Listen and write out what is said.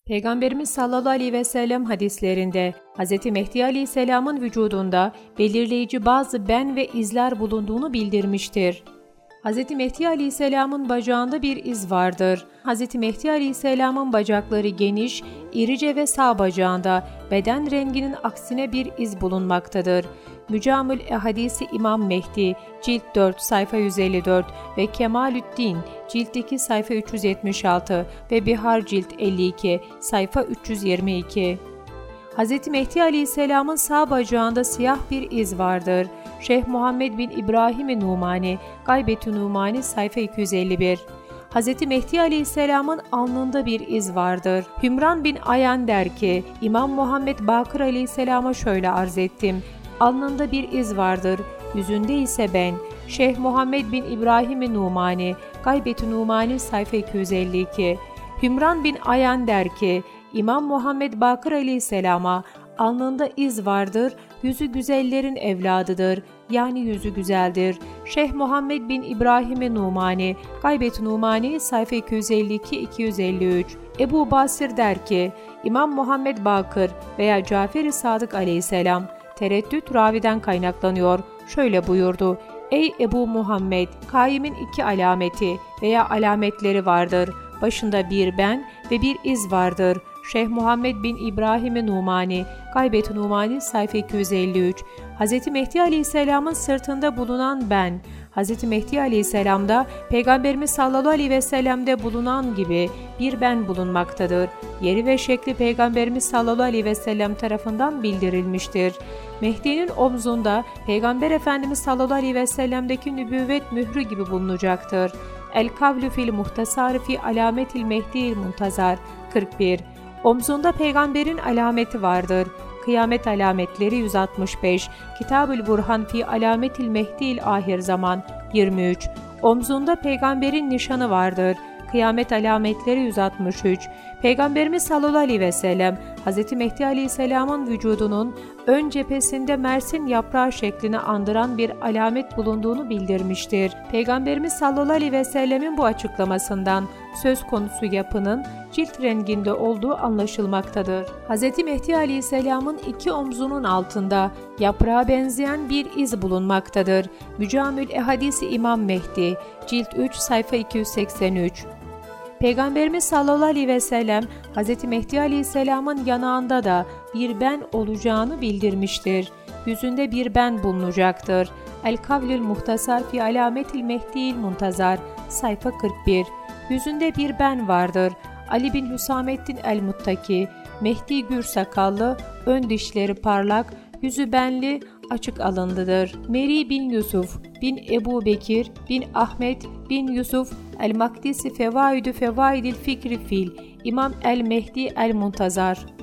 Peygamberimiz sallallahu aleyhi ve sellem hadislerinde Hz. Mehdi aleyhisselamın vücudunda belirleyici bazı ben ve izler bulunduğunu bildirmiştir. Hz. Mehdi aleyhisselamın bacağında bir iz vardır. Hz. Mehdi aleyhisselamın bacakları geniş, irice ve sağ bacağında beden renginin aksine bir iz bulunmaktadır. Mücamül Ehadisi İmam Mehdi, Cilt 4, sayfa 154 ve Kemalüddin, Cilt 2, sayfa 376 ve Bihar Cilt 52, sayfa 322. Hz. Mehdi aleyhisselamın sağ bacağında siyah bir iz vardır. Şeyh Muhammed bin İbrahim Numani, Gaybet-i Numani, sayfa 251. Hz. Mehdi aleyhisselamın alnında bir iz vardır. Hümran bin Ayan der ki, İmam Muhammed Bakır aleyhisselama şöyle arz ettim. Alnında bir iz vardır, yüzünde ise ben. Şeyh Muhammed bin İbrahim Numani, Gaybet-i Numani, sayfa 252. Hümran bin Ayan der ki, İmam Muhammed Bakır aleyhisselama alnında iz vardır, yüzü güzellerin evladıdır, yani yüzü güzeldir. Şeyh Muhammed bin İbrahim Numani, Gaybet-i Numani, sayfa 252-253. Ebu Basir der ki, İmam Muhammed Bakır veya Cafer-i Sadık aleyhisselam, tereddüt raviden kaynaklanıyor, şöyle buyurdu: Ey Ebu Muhammed, kaimin iki alameti veya alametleri vardır. Başında bir ben ve bir iz vardır. Şeyh Muhammed bin İbrahim Numani, Gaybet-i Numani, sayfa 253. Hz. Mehdi aleyhisselamın sırtında bulunan ben, Hz. Mehdi aleyhisselamda Peygamberimiz sallallahu aleyhi ve sellem'de bulunan gibi bir ben bulunmaktadır. Yeri ve şekli Peygamberimiz sallallahu aleyhi ve sellem tarafından bildirilmiştir. Mehdi'nin omzunda Peygamber Efendimiz sallallahu aleyhi ve sellem'deki nübüvvet mührü gibi bulunacaktır. El-Kavlu fil Muhtasar fi Alametil Mehdi'il Muntazar 41. Omzunda peygamberin alameti vardır. Kıyamet alametleri 165. Kitab-ül Burhan fi Alametil Mehdi'il Ahir Zaman 23. Omzunda peygamberin nişanı vardır. Kıyamet alametleri 163. Peygamberimiz sallallahu aleyhi ve sellem Hz. Mehdi aleyhisselamın vücudunun ön cephesinde mersin yaprağı şeklini andıran bir alamet bulunduğunu bildirmiştir. Peygamberimiz sallallahu aleyhi ve sellemin bu açıklamasından söz konusu yapının cilt renginde olduğu anlaşılmaktadır. Hz. Mehdi aleyhisselamın iki omzunun altında yaprağa benzeyen bir iz bulunmaktadır. Mücamül Ehadisi İmam Mehdi, Cilt 3, sayfa 283. Peygamberimiz sallallahu aleyhi ve sellem Hz. Mehdi aleyhisselamın yanağında da bir ben olacağını bildirmiştir. Yüzünde bir ben bulunacaktır. El-Kavlül Muhtasar fi Alametil Mehdi'il Muntazar, sayfa 41. Yüzünde bir ben vardır. Ali bin Hüsamettin el-Muttaki, Mehdi gür sakallı, ön dişleri parlak, yüzü benli, açık alınlıdır. Meri bin Yusuf, bin Ebu Bekir, bin Ahmet, bin Yusuf, el-Makdisi Fevaidü Fevaidil Fikri Fil, İmam el-Mehdi el-Muntazar.